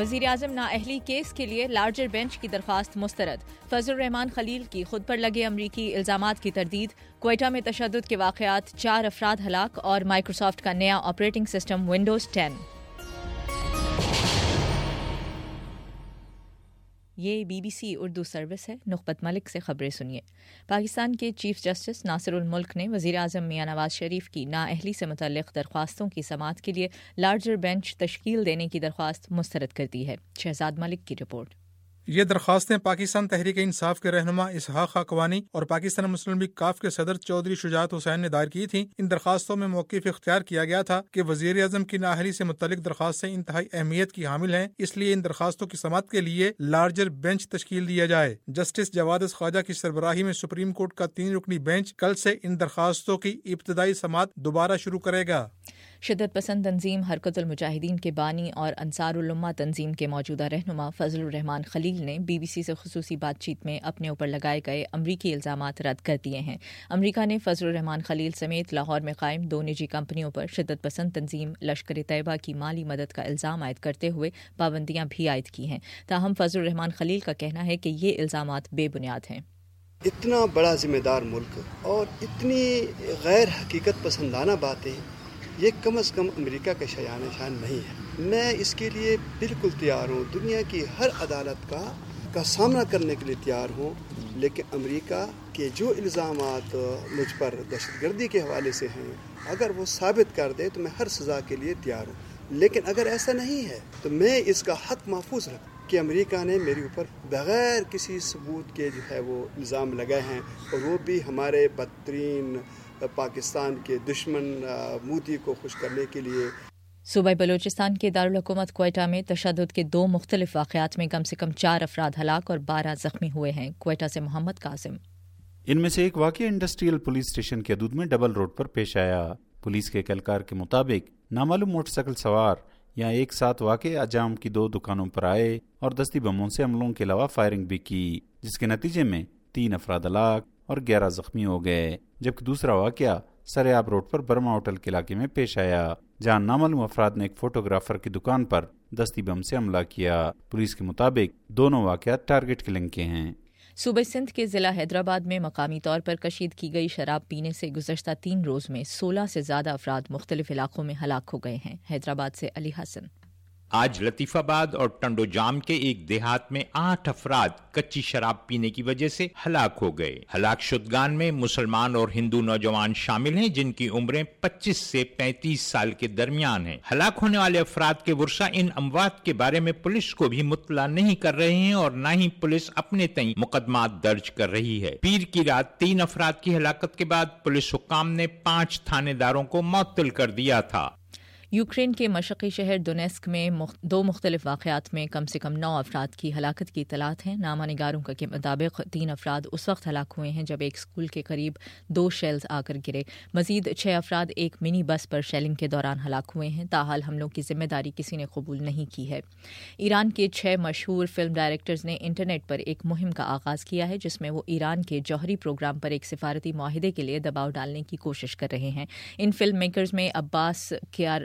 وزیر اعظم نااہلی کیس کے لیے لارجر بینچ کی درخواست مسترد. فضل الرحمان خلیل کی خود پر لگے امریکی الزامات کی تردید. کوئٹہ میں تشدد کے واقعات، 4 افراد ہلاک اور مائیکروسافٹ کا نیا آپریٹنگ سسٹم ونڈوز 10. یہ BBC اردو سروس ہے. نخبت ملک سے خبریں سنیے. پاکستان کے چیف جسٹس ناصر الملک نے وزیر اعظم میاں نواز شریف کی نااہلی سے متعلق درخواستوں کی سماعت کے لیے لارجر بینچ تشکیل دینے کی درخواست مسترد کر دی ہے. شہزاد ملک کی رپورٹ. یہ درخواستیں پاکستان تحریک انصاف کے رہنما اسحاق حقانی اور پاکستان مسلم لیگ کاف کے صدر چودھری شجاعت حسین نے دائر کی تھیں. ان درخواستوں میں موقف اختیار کیا گیا تھا کہ وزیر اعظم کی نااہلی سے متعلق درخواستیں انتہائی اہمیت کی حامل ہیں، اس لیے ان درخواستوں کی سماعت کے لیے لارجر بینچ تشکیل دیا جائے. جسٹس جواد خواجہ کی سربراہی میں سپریم کورٹ کا 3 رکنی بینچ کل سے ان درخواستوں کی ابتدائی سماعت دوبارہ شروع کرے گا. شدت پسند تنظیم حرکت المجاہدین کے بانی اور انصار الامہ تنظیم کے موجودہ رہنما فضل الرحمان خلیل نے BBC سے خصوصی بات چیت میں اپنے اوپر لگائے گئے امریکی الزامات رد کر دیے ہیں. امریکہ نے فضل الرحمان خلیل سمیت لاہور میں قائم 2 نجی کمپنیوں پر شدت پسند تنظیم لشکر طیبہ کی مالی مدد کا الزام عائد کرتے ہوئے پابندیاں بھی عائد کی ہیں. تاہم فضل الرحمان خلیل کا کہنا ہے کہ یہ الزامات بے بنیاد ہیں. اتنا بڑا ذمہ دار ملک اور اتنی غیر حقیقت پسندانہ باتیں، یہ کم از کم امریکہ کا شایان شان نہیں ہے. میں اس کے لیے بالکل تیار ہوں، دنیا کی ہر عدالت کا سامنا کرنے کے لیے تیار ہوں، لیکن امریکہ کے جو الزامات مجھ پر دہشت گردی کے حوالے سے ہیں، اگر وہ ثابت کر دے تو میں ہر سزا کے لیے تیار ہوں. لیکن اگر ایسا نہیں ہے تو میں اس کا حق محفوظ رکھوں کہ امریکہ نے میرے اوپر بغیر کسی ثبوت کے جو ہے وہ الزام لگائے ہیں، اور وہ بھی ہمارے بدترین پاکستان کے دشمن مودی کو خوش کرنے کے لیے. صوبہ بلوچستان کے دارالحکومت کوئٹہ میں تشدد کے 2 مختلف واقعات میں کم سے کم 4 افراد ہلاک اور 12 زخمی ہوئے ہیں. کوئٹہ سے محمد قاسم. ان میں سے ایک واقعہ انڈسٹریل پولیس اسٹیشن کے حدود میں ڈبل روڈ پر پیش آیا. پولیس کے ایک اہلکار کے مطابق نامعلوم موٹر سائیکل سوار یہاں ایک ساتھ واقع اجام کی 2 دکانوں پر آئے اور دستی بموں سے حملوں کے علاوہ فائرنگ بھی کی، جس کے نتیجے میں 3 افراد ہلاک اور 11 زخمی ہو گئے. جبکہ دوسرا واقعہ سریاب روڈ پر برما ہوٹل کے علاقے میں پیش آیا، جہاں نامعلوم افراد نے ایک فوٹوگرافر کی دکان پر دستی بم سے حملہ کیا. پولیس کے مطابق دونوں واقعات ٹارگٹ کلنگ کے ہیں. صوبہ سندھ کے ضلع حیدرآباد میں مقامی طور پر کشید کی گئی شراب پینے سے گزشتہ 3 روز میں 16 سے زیادہ افراد مختلف علاقوں میں ہلاک ہو گئے ہیں. حیدرآباد سے علی حسن. آج لطیف آباد اور ٹنڈو جام کے ایک دیہات میں 8 افراد کچی شراب پینے کی وجہ سے ہلاک ہو گئے. ہلاک شدگان میں مسلمان اور ہندو نوجوان شامل ہیں جن کی عمریں 25 سے 35 سال کے درمیان ہیں. ہلاک ہونے والے افراد کے ورثاء ان اموات کے بارے میں پولیس کو بھی مطلع نہیں کر رہے ہیں اور نہ ہی پولیس اپنے تئیں مقدمات درج کر رہی ہے. پیر کی رات 3 افراد کی ہلاکت کے بعد پولیس حکام نے 5 تھانے داروں کو معطل کر دیا تھا. یوکرین کے مشرقی شہر ڈونیسک میں 2 مختلف واقعات میں کم سے کم 9 افراد کی ہلاکت کی اطلاعات ہیں. نامہ نگاروں کے مطابق 3 افراد اس وقت ہلاک ہوئے ہیں جب ایک اسکول کے قریب 2 شیلز آ کر گرے. مزید 6 افراد ایک منی بس پر شیلنگ کے دوران ہلاک ہوئے ہیں. تاحال حملوں کی ذمہ داری کسی نے قبول نہیں کی ہے. ایران کے 6 مشہور فلم ڈائریکٹرز نے انٹرنیٹ پر ایک مہم کا آغاز کیا ہے جس میں وہ ایران کے جوہری پروگرام پر ایک سفارتی معاہدے کے لیے دباؤ ڈالنے کی کوشش کر رہے ہیں. ان فلم میکرز میں عباس کیار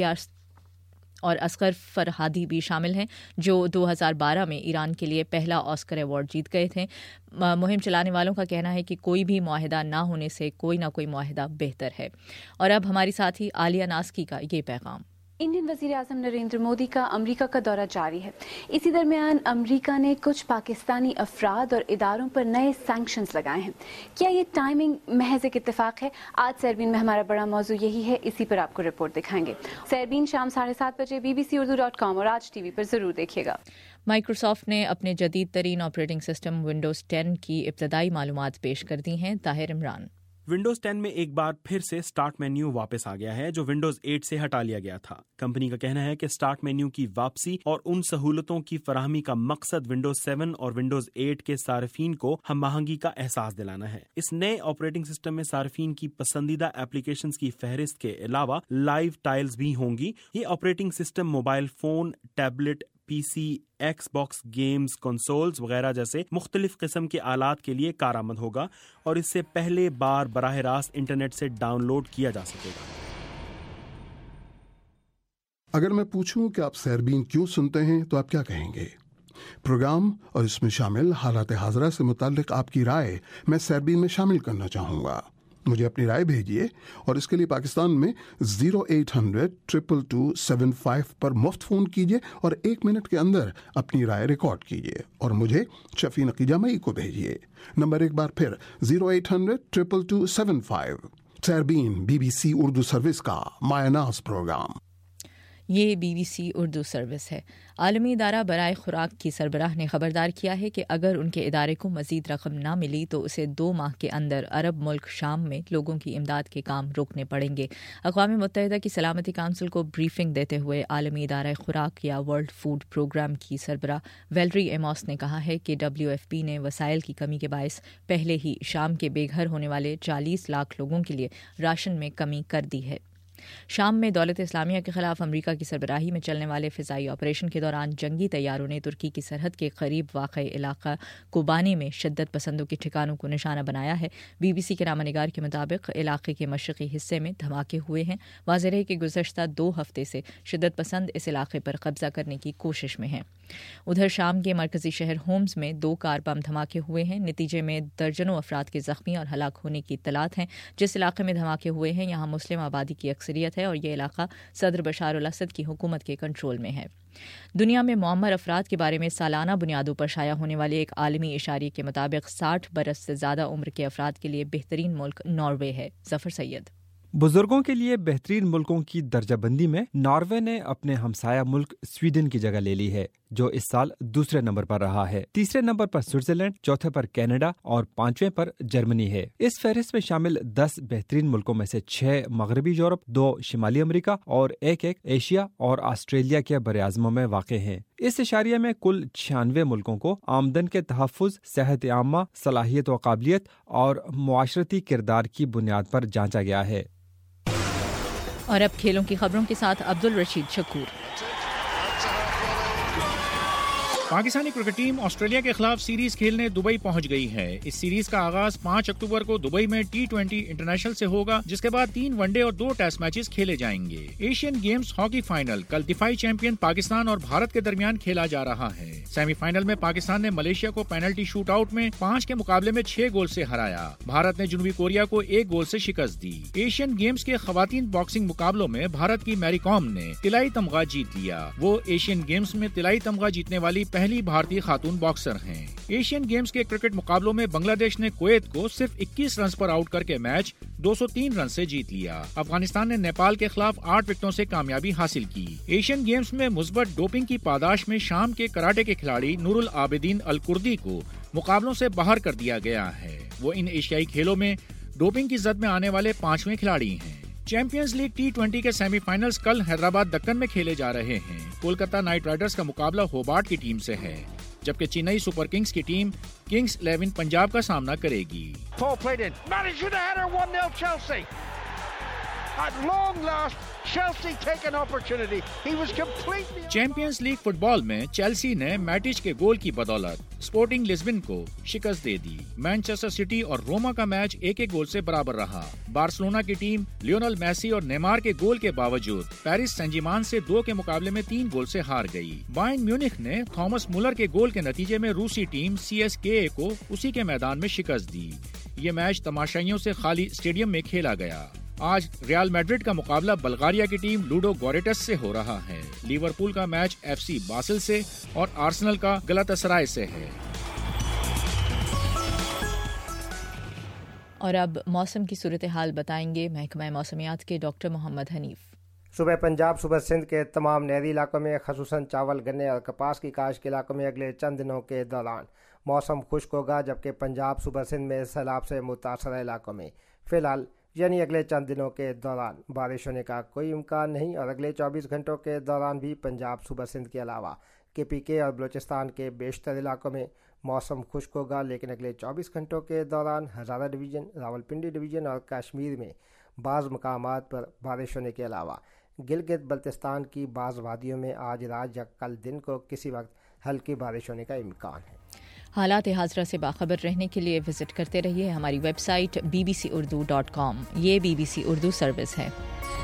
اور اصغر فرہادی بھی شامل ہیں جو 2012 میں ایران کے لیے پہلا آسکر ایوارڈ جیت گئے تھے. مہم چلانے والوں کا کہنا ہے کہ کوئی بھی معاہدہ نہ ہونے سے کوئی نہ کوئی معاہدہ بہتر ہے. اور اب ہماری ساتھی عالیہ ناسکی کا یہ پیغام. انڈین وزیر اعظم نریندر مودی کا امریکہ کا دورہ جاری ہے. اسی درمیان امریکہ نے کچھ پاکستانی افراد اور اداروں پر نئے سینکشنز لگائے ہیں. کیا یہ ٹائمنگ محض ایک اتفاق ہے؟ آج سیربین میں ہمارا بڑا موضوع یہی ہے، اسی پر آپ کو رپورٹ دکھائیں گے. سیربین شام 7:30 بجے bbcurdu.com اور آج TV پر ضرور دیکھیے گا. مائیکروسافٹ نے اپنے جدید ترین آپریٹنگ سسٹم ونڈوز 10 کی ابتدائی معلومات پیش کر دی ہیں. طاہر عمران. ونڈوز 10 میں ایک بار پھر سے سٹارٹ مینیو واپس آ گیا ہے جو ونڈوز 8 سے ہٹا لیا گیا تھا. کمپنی کا کہنا ہے کہ سٹارٹ مینیو کی واپسی اور ان سہولتوں کی فراہمی کا مقصد ونڈوز 7 اور ونڈوز 8 کے صارفین کو ہم آہنگی کا احساس دلانا ہے. اس نئے آپریٹنگ سسٹم میں صارفین کی پسندیدہ ایپلیکیشنز کی فہرست کے علاوہ لائیو ٹائلز بھی ہوں گی. یہ operating system mobile phone, tablet, P C, Xbox games, consoles وغیرہ جیسے مختلف قسم کے آلات کے لیے کارآمد ہوگا اور اس سے پہلے بار براہ راست انٹرنیٹ سے ڈاؤن لوڈ کیا جا سکے گا. اگر میں پوچھوں کہ آپ سیربین کیوں سنتے ہیں تو آپ کیا کہیں گے؟ پروگرام اور اس میں شامل حالات حاضرہ سے متعلق آپ کی رائے میں سیربین میں شامل کرنا چاہوں گا. مجھے اپنی رائے بھیجیے اور اس کے لیے پاکستان میں 0800-222-75 پر مفت فون کیجیے اور 1 منٹ کے اندر اپنی رائے ریکارڈ کیجیے اور مجھے شفیع نقیجہ مئی کو بھیجیے. نمبر ایک بار پھر 0800-222-75. سیربین BBC اردو سروس کا مایہ ناز پروگرام. یہ BBC اردو سروس ہے. عالمی ادارہ برائے خوراک کی سربراہ نے خبردار کیا ہے کہ اگر ان کے ادارے کو مزید رقم نہ ملی تو اسے 2 ماہ کے اندر عرب ملک شام میں لوگوں کی امداد کے کام روکنے پڑیں گے. اقوام متحدہ کی سلامتی کونسل کو بریفنگ دیتے ہوئے عالمی ادارہ خوراک یا ورلڈ فوڈ پروگرام کی سربراہ ویلری ایموس نے کہا ہے کہ WFP نے وسائل کی کمی کے باعث پہلے ہی شام کے بے گھر ہونے والے 40 لاکھ لوگوں کے لیے راشن میں کمی کر دی ہے. شام میں دولت اسلامیہ کے خلاف امریکہ کی سربراہی میں چلنے والے فضائی آپریشن کے دوران جنگی طیاروں نے ترکی کی سرحد کے قریب واقع علاقہ کوبانی میں شدت پسندوں کے ٹھکانوں کو نشانہ بنایا ہے. BBC کے نامہ نگار کے مطابق علاقے کے مشرقی حصے میں دھماکے ہوئے ہیں. واضح ہے کہ گزشتہ 2 ہفتے سے شدت پسند اس علاقے پر قبضہ کرنے کی کوشش میں ہیں. ادھر شام کے مرکزی شہر ہومز میں 2 کار بم دھماکے ہوئے ہیں. نتیجے میں درجنوں افراد کے زخمی اور ہلاک ہونے کی اطلاعات ہیں. جس علاقے میں دھماکے ہوئے ہیں یہاں مسلم آبادی کی اکثریت ہے اور یہ علاقہ صدر بشار الاسد کی حکومت کے کنٹرول میں ہے. دنیا میں معمر افراد کے بارے میں سالانہ بنیادوں پر شائع ہونے والے ایک عالمی اشاریے کے مطابق 60 برس سے زیادہ عمر کے افراد کے لیے بہترین ملک ناروے ہے. ظفر سید. بزرگوں کے لیے بہترین ملکوں کی درجہ بندی میں ناروے نے اپنے ہمسایہ ملک سویڈن کی جگہ لے لی ہے جو اس سال دوسرے نمبر پر رہا ہے. تیسرے نمبر پر سوئٹزرلینڈ، چوتھے پر کینیڈا اور 5ویں پر جرمنی ہے. اس فہرست میں شامل 10 بہترین ملکوں میں سے 6 مغربی یورپ، 2 شمالی امریکہ اور ایک ایشیا اور آسٹریلیا کے براعظموں میں واقع ہیں. اس اشاریہ میں کل 96 ملکوں کو آمدن کے تحفظ، صحت عامہ، صلاحیت و قابلیت اور معاشرتی کردار کی بنیاد پر جانچا گیا ہے. اور اب کھیلوں کی خبروں کے ساتھ Abdul Rashid Shakoor. Pakistani cricket team Australia کے خلاف سیریز کھیلنے دبئی پہنچ گئی ہے. اس سیریز کا آغاز 5 اکتوبر کو دبئی میں T20 انٹرنیشنل سے ہوگا جس کے بعد 3 ون ڈے اور 2 ٹیسٹ میچز کھیلے جائیں گے. ایشین گیمز ہاکی فائنل کل دفاعی چیمپئن پاکستان اور بھارت کے درمیان کھیلا جا رہا ہے. سیمی فائنل میں پاکستان نے ملیشیا کو پینلٹی شوٹ آؤٹ میں 5 کے مقابلے میں 6 گول سے ہرایا. بھارت نے جنوبی کوریا کو 1 گول سے شکست دی. ایشین گیمز کے خواتین باکسنگ مقابلوں میں بھارت کی میری کام نے طلائی تمغہ جیت لیا. وہ ایشین گیمز میں طلائی تمغہ جیتنے والی پہلی بھارتی خاتون باکسر ہیں. ایشین گیمز کے کرکٹ مقابلوں میں بنگلہ دیش نے کویت کو صرف 21 رنز پر آؤٹ کر کے میچ 203 رن سے جیت لیا. افغانستان نے نیپال کے خلاف 8 وکٹوں سے کامیابی حاصل کی. ایشین گیمز میں مثبت ڈوپنگ کی پاداش میں شام کے کراٹے کے کھلاڑی نور العابدین الکردی کو مقابلوں سے باہر کر دیا گیا ہے. وہ ان ایشیائی کھیلوں میں ڈوپنگ کی زد میں آنے والے 5ویں کھلاڑی ہیں. چیمپئنز لیگ T20 کے سیمی فائنلز کل حیدرآباد دکن میں کھیلے جا رہے ہیں. کولکتہ نائٹ رائڈرز کا مقابلہ ہوبارٹ کی ٹیم سے ہے جبکہ چنئی سپر کنگز کی ٹیم کنگز 11 پنجاب کا سامنا کرے گی. چیمپئنز لیگ فٹ بال میں چیلسی نے میٹچ کے گول کی بدولت اسپورٹنگ لزبن کو شکست دے دی. مانچسٹر سٹی اور روما کا میچ 1-1 گول سے برابر رہا. بارسلونا کی ٹیم لیونل میسی اور نیمار کے گول کے باوجود پیرس سین جرمین سے 2 کے مقابلے میں 3 گول سے ہار گئی. بائرن میونخ نے تھامس مولر کے گول کے نتیجے میں روسی ٹیم CSKA کو اسی کے میدان میں شکست دی. یہ میچ تماشائیوں سے خالی اسٹیڈیم میں کھیلا گیا. آج ریال میڈرڈ کا مقابلہ بلغاریہ کی ٹیم لوڈو گوریٹس سے ہو رہا ہے. لیورپول کا میچ FC باسل سے اور آرسنل کا گلاتا سرائے سے ہے. اور اب موسم کی صورتحال بتائیں گے محکمہ موسمیات کے ڈاکٹر محمد حنیف. صوبہ پنجاب صوبہ سندھ کے تمام نہری علاقوں میں خصوصاً چاول، گنے اور کپاس کی کاشت کے علاقوں میں اگلے چند دنوں کے دوران موسم خشک ہوگا جبکہ پنجاب صوبہ سندھ میں سیلاب سے متاثرہ علاقوں میں فی الحال یعنی اگلے چند دنوں کے دوران بارش ہونے کا کوئی امکان نہیں اور اگلے 24 گھنٹوں کے دوران بھی پنجاب صوبہ سندھ کے علاوہ KPK اور بلوچستان کے بیشتر علاقوں میں موسم خشک ہوگا. لیکن اگلے 24 گھنٹوں کے دوران ہزارہ ڈویژن، راولپنڈی ڈویژن اور کشمیر میں بعض مقامات پر بارش ہونے کے علاوہ گلگت بلتستان کی بعض وادیوں میں آج رات یا کل دن کو کسی وقت ہلکی بارش ہونے کا امکان ہے. حالات حاضرہ سے باخبر رہنے کے لیے وزٹ کرتے رہیے ہماری ویب سائٹ bbcurdu.com. یہ BBC اردو سروس ہے.